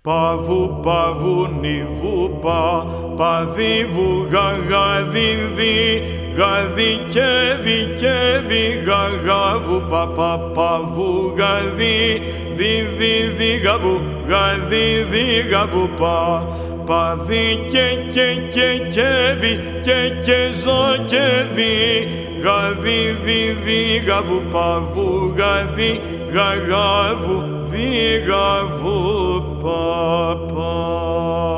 Παβου, παβου, νιβου, παδίβου, γαδίδι, γαδί και δι, γαγαβου, παβου, γαδί, δι, γαβου, γαδίδι, γαβου, παδί και δι, και ζω και δι, γαδί, γαβου, παβου, γαδί, γαγαβου, δι, γαβου, παπα.